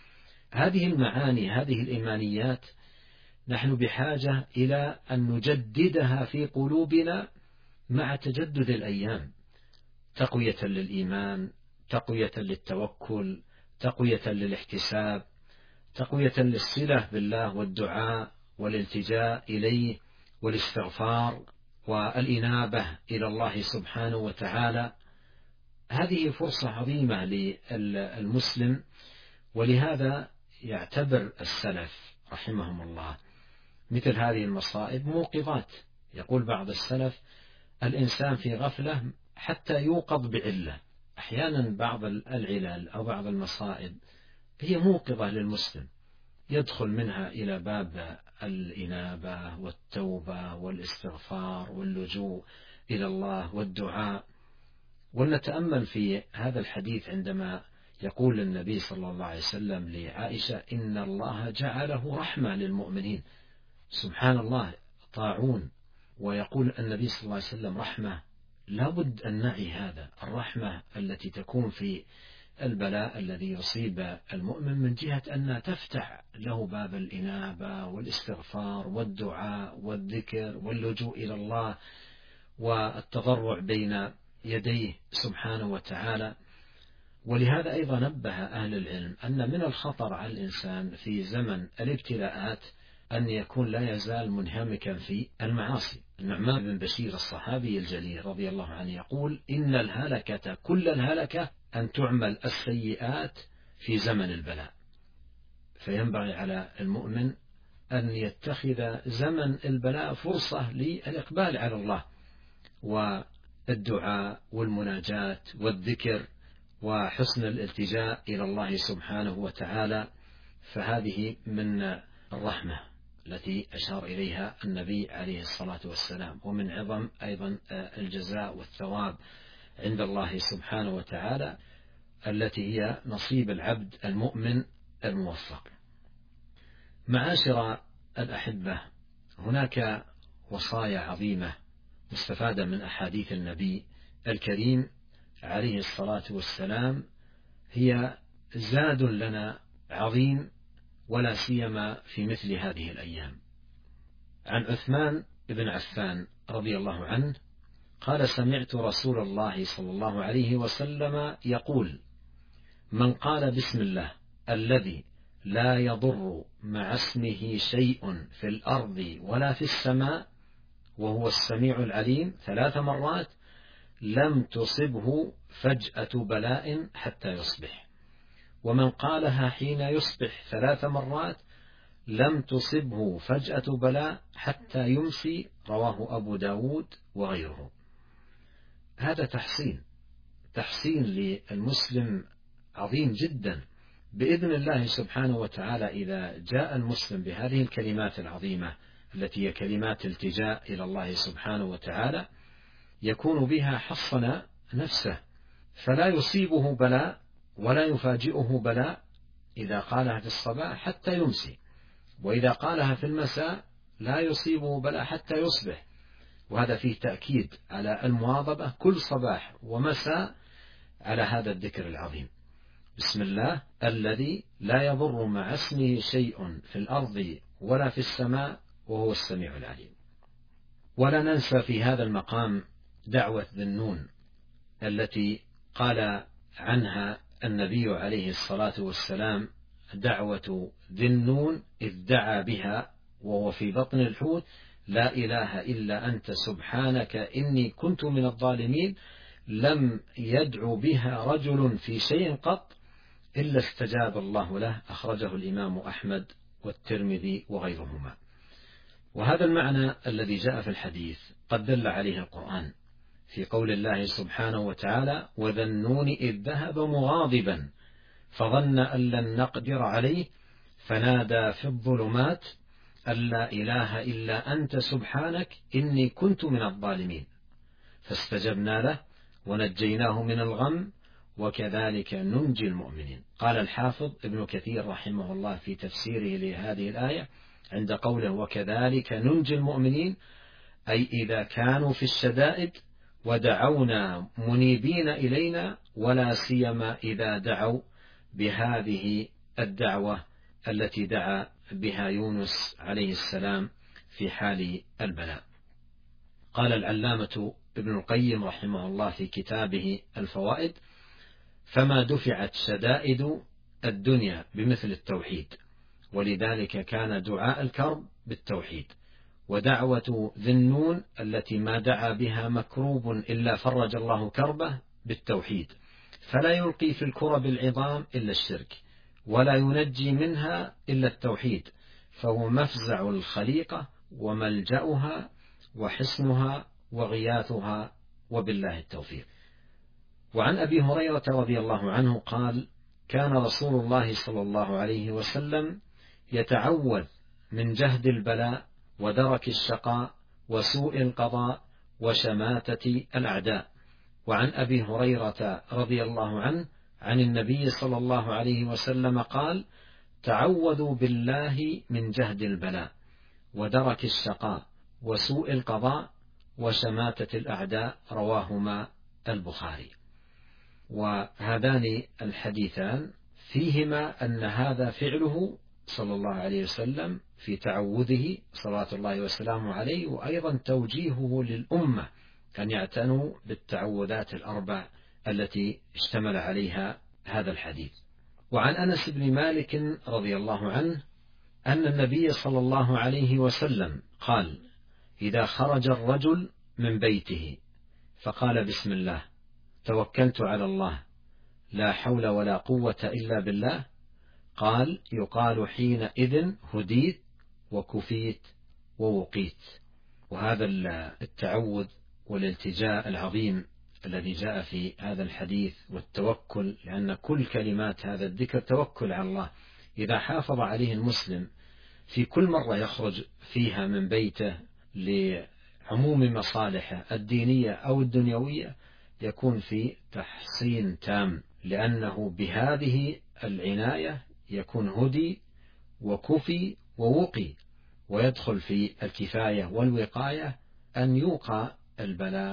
هذه المعاني، هذه الإيمانيات نحن بحاجة إلى أن نجددها في قلوبنا مع تجدد الأيام، تقوية للإيمان، تقوية للتوكل، تقوية للاحتساب، تقوية للصلة بالله والدعاء والالتجاء إليه والاستغفار والإنابة إلى الله سبحانه وتعالى. هذه فرصة عظيمة للمسلم، ولهذا يعتبر السلف رحمهم الله مثل هذه المصائب موقظات. يقول بعض السلف: الإنسان في غفلة حتى يوقظ بعلة. أحيانا بعض العلل أو بعض المصائب هي موقظة للمسلم، يدخل منها إلى باب الإنابة والتوبة والاستغفار واللجوء إلى الله والدعاء. ولنتأمل في هذا الحديث عندما يقول النبي صلى الله عليه وسلم لعائشة: إن الله جعله رحمة للمؤمنين. سبحان الله، طاعون ويقول النبي صلى الله عليه وسلم رحمة. لابد أن نعي هذا، الرحمة التي تكون في البلاء الذي يصيب المؤمن من جهة أن تفتح له باب الإنابة والاستغفار والدعاء والذكر واللجوء إلى الله والتضرع بين يديه سبحانه وتعالى. ولهذا أيضا نبه أهل العلم أن من الخطر على الإنسان في زمن الابتلاءات أن يكون لا يزال منهمكا في المعاصي. النعمان بن بشير الصحابي الجليل رضي الله عنه يقول: إن الهلكة كل الهلكة أن تعمل السيئات في زمن البلاء. فينبغي على المؤمن أن يتخذ زمن البلاء فرصة للإقبال على الله والدعاء والمناجاة والذكر وحسن الالتجاء إلى الله سبحانه وتعالى. فهذه من الرحمة التي أشار إليها النبي عليه الصلاة والسلام، ومن عظم أيضا الجزاء والثواب عند الله سبحانه وتعالى التي هي نصيب العبد المؤمن الموفق. معاشر الأحبة، هناك وصايا عظيمة مستفادة من أحاديث النبي الكريم عليه الصلاة والسلام هي زاد لنا عظيم، ولا سيما في مثل هذه الأيام. عن عثمان بن عفان رضي الله عنه قال: سمعت رسول الله صلى الله عليه وسلم يقول: من قال بسم الله الذي لا يضر مع اسمه شيء في الأرض ولا في السماء وهو السميع العليم 3 مرات لم تصبه فجأة بلاء حتى يصبح، ومن قالها حين يصبح 3 مرات لم تصبه فجأة بلاء حتى يمسي. رواه أبو داود وغيره. هذا تحسين للمسلم عظيم جدا بإذن الله سبحانه وتعالى. إذا جاء المسلم بهذه الكلمات العظيمة التي هي كلمات التجاء إلى الله سبحانه وتعالى يكون بها حصن نفسه، فلا يصيبه بلاء ولا يفاجئه بلاء إذا قالها في الصباح حتى يمسي، وإذا قالها في المساء لا يصيبه بلاء حتى يصبح. وهذا فيه تأكيد على المواظبة كل صباح ومساء على هذا الذكر العظيم: بسم الله الذي لا يضر مع اسمه شيء في الأرض ولا في السماء وهو السميع العليم. ولا ننسى في هذا المقام دعوة ذي النون التي قال عنها النبي عليه الصلاة والسلام: دعوة ذي النون إذ دعا بها وهو في بطن الحوت: لا إله إلا أنت سبحانك إني كنت من الظالمين. لم يدعو بها رجل في شيء قط إلا استجاب الله له. أخرجه الإمام أحمد والترمذي وغيرهما. وهذا المعنى الذي جاء في الحديث قد دل عليه القرآن في قول الله سبحانه وتعالى: وذا النون إذ ذهب مغاضبا فظن أن لن نقدر عليه فنادى في الظلمات أن لا إله إلا أنت سبحانك إني كنت من الظالمين فاستجبنا له ونجيناه من الغم وكذلك ننجي المؤمنين. قال الحافظ ابن كثير رحمه الله في تفسيره لهذه الآية عند قوله وكذلك ننجي المؤمنين: أي إذا كانوا في الشدائد ودعونا منيبين إلينا، ولا سيما إذا دعوا بهذه الدعوة التي دعا بها يونس عليه السلام في حال البلاء. قال العلامة ابن القيم رحمه الله في كتابه الفوائد: فما دفعت شدائد الدنيا بمثل التوحيد، ولذلك كان دعاء الكرب بالتوحيد، ودعوة ذي النون التي ما دعا بها مكروب إلا فرج الله كربه بالتوحيد، فلا يلقي في الكرب العظام إلا الشرك، ولا ينجي منها إلا التوحيد، فهو مفزع الخليقة وملجأها وحصنها وغياثها، وبالله التوفيق. وعن أبي هريرة رضي الله عنه قال: كان رسول الله صلى الله عليه وسلم يتعوذ من جهد البلاء ودرك الشقاء وسوء القضاء وشماتة الأعداء. وعن أبي هريرة رضي الله عنه عن النبي صلى الله عليه وسلم قال: تعوذوا بالله من جهد البلاء ودرك الشقاء وسوء القضاء وشماتة الأعداء. رواهما البخاري. وهذان الحديثان فيهما أن هذا فعله صلى الله عليه وسلم في تعوذه صلوات الله وسلامه عليه، وأيضا توجيهه للأمة أن يعتنوا بالتعوذات الأربع التي اشتمل عليها هذا الحديث. وعن أنس بن مالك رضي الله عنه أن النبي صلى الله عليه وسلم قال: إذا خرج الرجل من بيته فقال بسم الله توكلت على الله لا حول ولا قوة إلا بالله، قال: يقال حينئذ هديت وكفيت ووقيت. وهذا التعوذ والالتجاء العظيم الذي جاء في هذا الحديث والتوكل، لأن كل كلمات هذا الذكر توكل على الله، إذا حافظ عليه المسلم في كل مرة يخرج فيها من بيته لعموم مصالحه الدينية أو الدنيوية يكون في تحصين تام، لأنه بهذه العناية يكون هدي وكفي ووقي، ويدخل في الكفاية والوقاية أن يوقى البلاء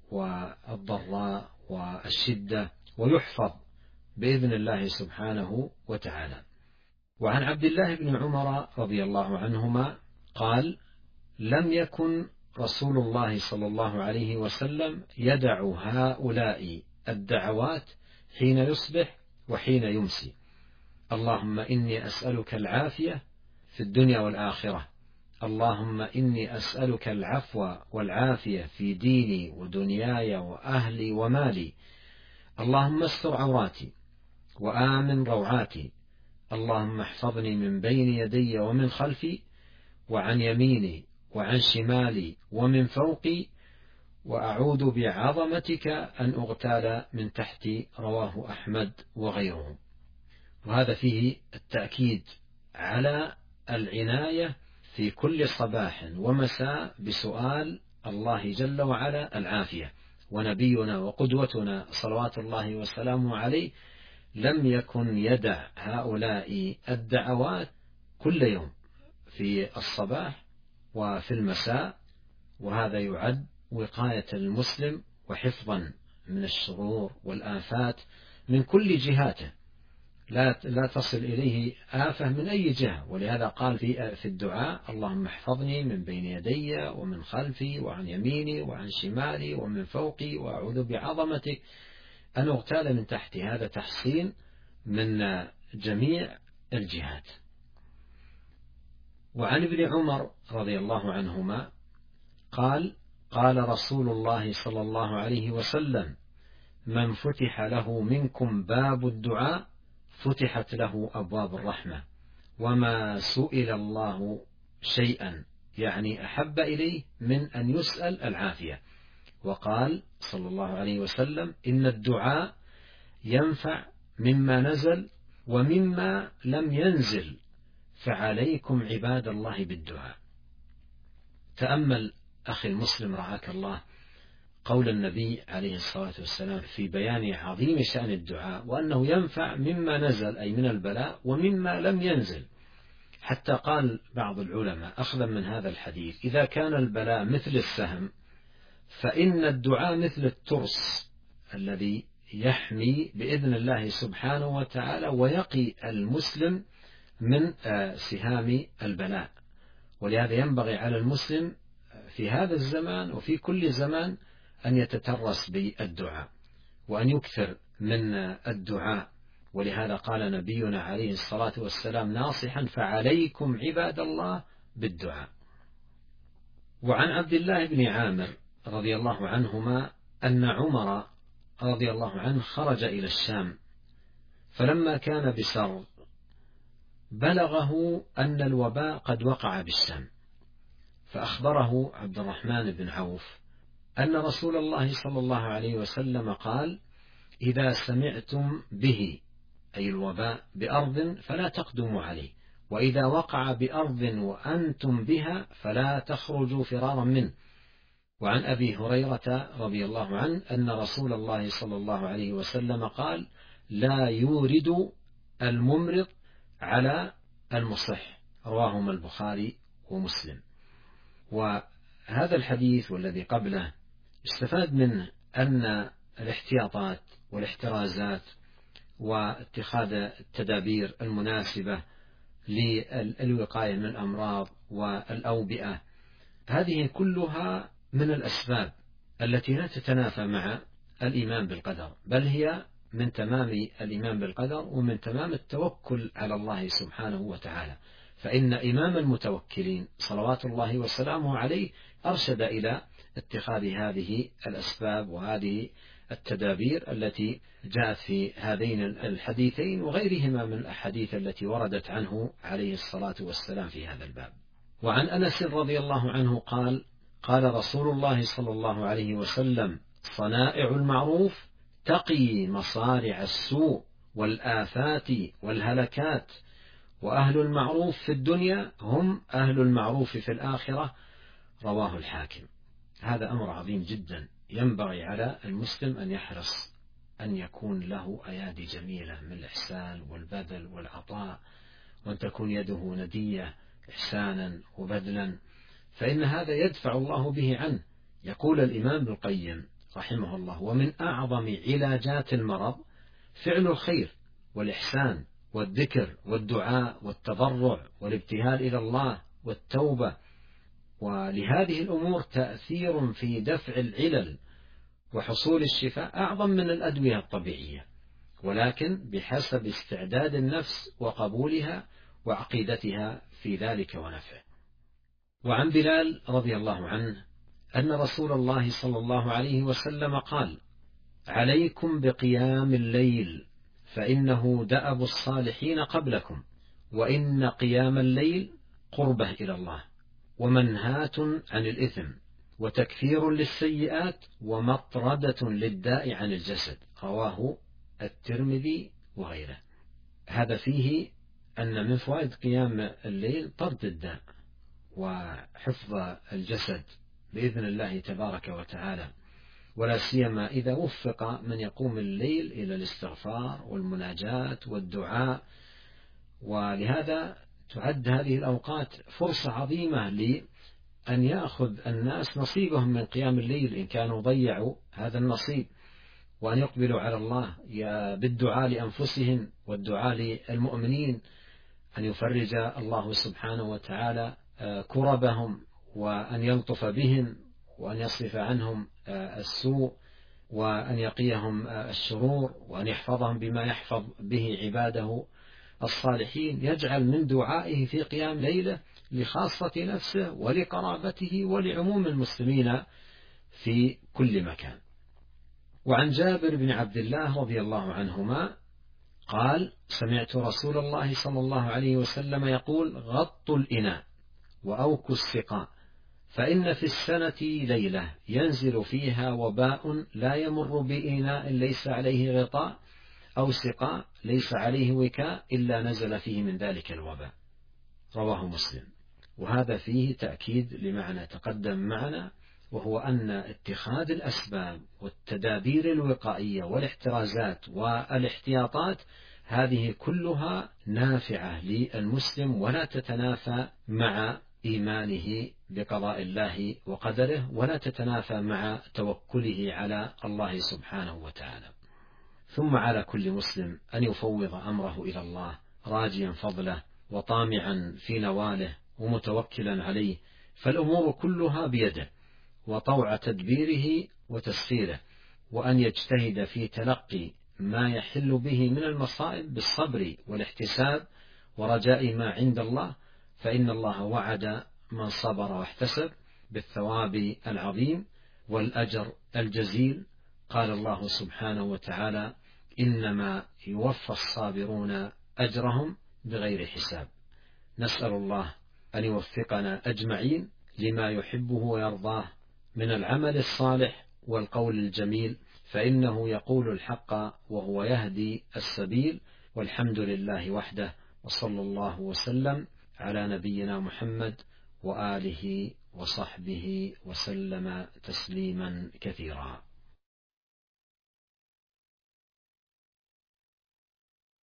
والضراء والشدة، ويحفظ بإذن الله سبحانه وتعالى. وعن عبد الله بن عمر رضي الله عنهما قال: لم يكن رسول الله صلى الله عليه وسلم يدع هؤلاء الدعوات حين يصبح وحين يمسي: اللهم إني أسألك العافية في الدنيا والآخرة، اللهم إني أسألك العفو والعافية في ديني ودنياي وأهلي ومالي، اللهم استر عوراتي وآمن روعاتي، اللهم احفظني من بين يدي ومن خلفي وعن يميني وعن شمالي ومن فوقي، وأعوذ بعظمتك أن أغتال من تحتي. رواه أحمد وغيره. وهذا فيه التأكيد على العناية في كل صباح ومساء بسؤال الله جل وعلا العافية. ونبينا وقدوتنا صلوات الله وسلامه عليه لم يكن يدع هؤلاء الدعوات كل يوم في الصباح وفي المساء، وهذا يعد وقاية المسلم وحفظا من الشرور والآفات من كل جهاته، لا تصل إليه آفة من أي جهة. ولهذا قال في الدعاء: اللهم احفظني من بين يدي ومن خلفي وعن يميني وعن شمالي ومن فوقي، وأعوذ بعظمتك أن أغتال من تحتي. هذا تحصين من جميع الجهات. وعن ابن عمر رضي الله عنهما قال: قال رسول الله صلى الله عليه وسلم: من فتح له منكم باب الدعاء فتحت له أبواب الرحمة، وما سئل الله شيئا يعني أحب إليه من أن يسأل العافية. وقال صلى الله عليه وسلم: إن الدعاء ينفع مما نزل ومما لم ينزل، فعليكم عباد الله بالدعاء. تأمل أخي المسلم رعاك الله قول النبي عليه الصلاة والسلام في بيان عظيم شأن الدعاء، وأنه ينفع مما نزل أي من البلاء ومما لم ينزل. حتى قال بعض العلماء أخذا من هذا الحديث: إذا كان البلاء مثل السهم فإن الدعاء مثل الترس الذي يحمي بإذن الله سبحانه وتعالى ويقي المسلم من سهام البلاء. ولهذا ينبغي على المسلم في هذا الزمان وفي كل زمان أن يتترس بالدعاء وأن يكثر من الدعاء. ولهذا قال نبينا عليه الصلاة والسلام ناصحا: فعليكم عباد الله بالدعاء. وعن عبد الله بن عامر رضي الله عنهما أن عمر رضي الله عنه خرج إلى الشام، فلما كان بسر بلغه أن الوباء قد وقع بالشام، فأخبره عبد الرحمن بن عوف أن رسول الله صلى الله عليه وسلم قال: إذا سمعتم به أي الوباء بأرض فلا تقدموا عليه، وإذا وقع بأرض وأنتم بها فلا تخرجوا فرارا منه. وعن أبي هريرة رضي الله عنه أن رسول الله صلى الله عليه وسلم قال: لا يورد الممرض على المصح. رواهما البخاري ومسلم. وهذا الحديث والذي قبله استفاد منه أن الاحتياطات والاحترازات واتخاذ التدابير المناسبة للوقاية من الأمراض والأوبئة هذه كلها من الأسباب التي لا تتنافى مع الإيمان بالقدر، بل هي من تمام الإيمان بالقدر ومن تمام التوكل على الله سبحانه وتعالى. فإن إمام المتوكلين صلوات الله وسلامه عليه أرشد إلى اتخاذ هذه الأسباب وهذه التدابير التي جاءت في هذين الحديثين وغيرهما من الأحاديث التي وردت عنه عليه الصلاة والسلام في هذا الباب. وعن أنس رضي الله عنه قال: قال رسول الله صلى الله عليه وسلم: صنائع المعروف تقي مصارع السوء والآفات والهلكات، وأهل المعروف في الدنيا هم أهل المعروف في الآخرة. رواه الحاكم. هذا أمر عظيم جدا، ينبغي على المسلم أن يحرص أن يكون له أيادي جميلة من الإحسان والبذل والعطاء، وأن تكون يده ندية إحسانا وبذلا، فإن هذا يدفع الله به عنه. يقول الإمام ابن القيم رحمه الله: ومن أعظم علاجات المرض فعل الخير والإحسان والذكر والدعاء والتضرع والابتهال إلى الله والتوبة، ولهذه الأمور تأثير في دفع العلل وحصول الشفاء أعظم من الأدوية الطبيعية، ولكن بحسب استعداد النفس وقبولها وعقيدتها في ذلك ونفعه. وعن بلال رضي الله عنه أن رسول الله صلى الله عليه وسلم قال: عليكم بقيام الليل فإنه دأب الصالحين قبلكم، وإن قيام الليل قربة إلى الله ومنهاة عن الإثم وتكفير للسيئات ومطردة للداء عن الجسد. رواه الترمذي وغيره. هذا فيه أن من فوائد قيام الليل طرد الداء وحفظ الجسد بإذن الله تبارك وتعالى، ولا سيما إذا وفق من يقوم الليل إلى الاستغفار والمناجاة والدعاء. ولهذا تعد هذه الأوقات فرصة عظيمة لأن يأخذ الناس نصيبهم من قيام الليل إن كانوا ضيعوا هذا النصيب، وأن يقبلوا على الله بالدعاء لأنفسهم والدعاء للمؤمنين، أن يفرج الله سبحانه وتعالى كربهم، وأن يلطف بهم، وأن يصرف عنهم السوء، وأن يقيهم الشرور، وأن يحفظهم بما يحفظ به عباده الصالحين. يجعل من دعائه في قيام ليلة لخاصة نفسه ولقرابته ولعموم المسلمين في كل مكان. وعن جابر بن عبد الله رضي الله عنهما قال: سمعت رسول الله صلى الله عليه وسلم يقول: غطوا الإناء وأوكوا السقاء، فإن في السنة ليلة ينزل فيها وباء لا يمر بإناء ليس عليه غطاء أو سقاء ليس عليه وكاء إلا نزل فيه من ذلك الوباء. رواه مسلم. وهذا فيه تأكيد لمعنى تقدم معنا، وهو أن اتخاذ الأسباب والتدابير الوقائية والاحترازات والاحتياطات هذه كلها نافعة للمسلم ولا تتنافى مع إيمانه بقضاء الله وقدره، ولا تتنافى مع توكله على الله سبحانه وتعالى. ثم على كل مسلم أن يفوض أمره إلى الله راجيا فضله وطامعا في نواله ومتوكلا عليه، فالأمور كلها بيده وطوع تدبيره وتسخيره، وأن يجتهد في تلقي ما يحل به من المصائب بالصبر والاحتساب ورجاء ما عند الله، فإن الله وعد من صبر واحتسب بالثواب العظيم والأجر الجزيل. قال الله سبحانه وتعالى: إنما يوفى الصابرون أجرهم بغير حساب. نسأل الله أن يوفقنا أجمعين لما يحبه ويرضاه من العمل الصالح والقول الجميل، فإنه يقول الحق وهو يهدي السبيل. والحمد لله وحده، وصلى الله وسلم على نبينا محمد وآله وصحبه وسلم تسليما كثيرا.